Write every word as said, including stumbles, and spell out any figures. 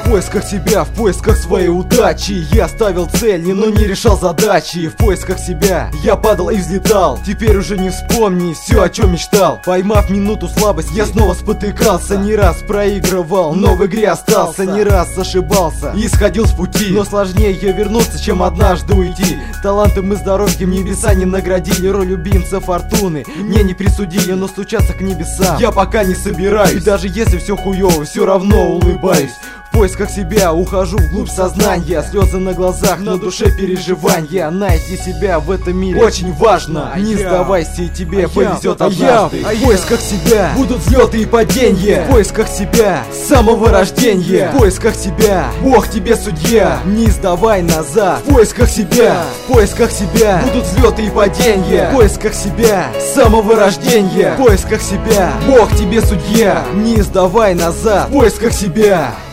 В поисках себя, в поисках своей удачи. Я ставил цели, но не решал задачи. В поисках себя я падал и взлетал. Теперь уже не вспомни все, о чем мечтал. Поймав минуту слабости, я снова спотыкался. Не раз проигрывал, но в игре остался. Не раз ошибался и сходил с пути. Но сложнее вернуться, чем однажды уйти. Талантом и здоровьем небеса не наградили. Роль любимца фортуны мне не присудили, но стучаться к небесам я пока не собираюсь. И даже если все хуёво, все равно улыбаюсь. В поисках себя ухожу вглубь сознания. Слезы на глазах, на душе переживания. Найти себя в этом мире очень важно. Не сдавайся, и тебе повезет однажды. В поисках себя будут взлеты и падения. В поисках себя с самого рождения. В поисках себя Бог тебе судья. Не сдавай назад. В поисках себя, в поисках себя будут взлеты и падения. В поисках себя с самого рождения. В поисках себя Бог тебе судья. Не сдавай назад. В поисках себя.